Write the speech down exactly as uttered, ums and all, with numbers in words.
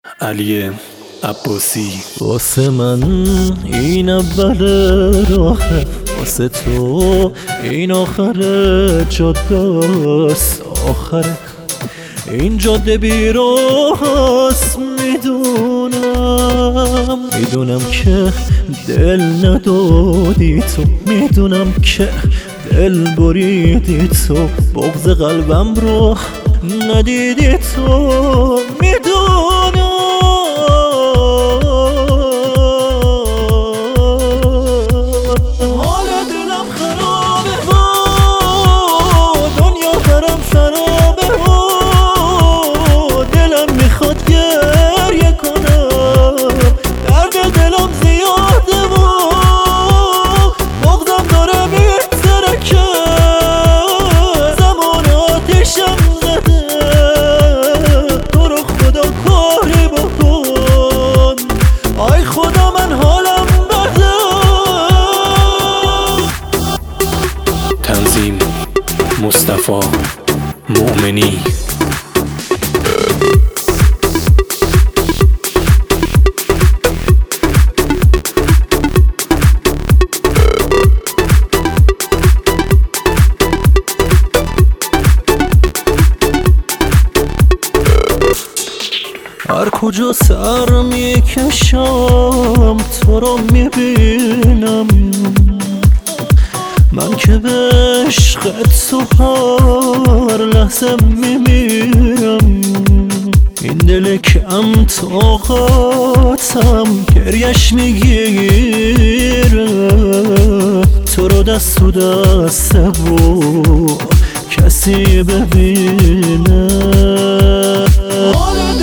علی عباسی. واسه من این اول راهه، واسه تو این آخر جاده است. آخره این جاده بی راست. میدونم میدونم که دل ندادی تو، میدونم که دل بریدی تو، بغض قلبم رو ندیدی تو. میدونم حال دلم خرابه و دنیا برم سرابه و دلم میخواد گریه کنم، درد دلم زیاده و بغضم داره میترکه، زمان آتیشم زده. تو رو خدا کاری بکن، آی خدا من حالم بده. تنظیم مصطفی مؤمنی. هر کجا سر میکشم تو رو میبینم، من که به عشقت تو هر لحظه میمیرم. این دل کم طاقتم گریش میگیره، تو رو دست تو دسته و کسی ببینه.